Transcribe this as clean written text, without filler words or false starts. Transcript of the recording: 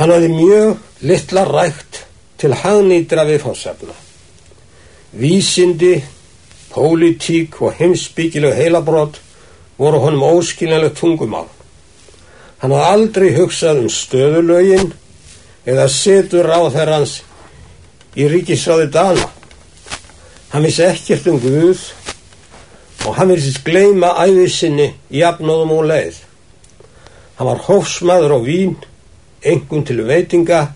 Hann hafði mjög litla rækt til hagnýtra viðfangsefna. Vísindi, pólitík og heimspekileg heilabrot voru honum óskiljanlegt tungumál. Hann hafði aldrei hugsað stöðulögin eða setur ráðherrans í ríkisráði Dana. Hann vissi ekkert Guð og hann virtist gleyma ævi sinni jafnóðum og leið. Hann var hófsmaður á vín, einkum til veitinga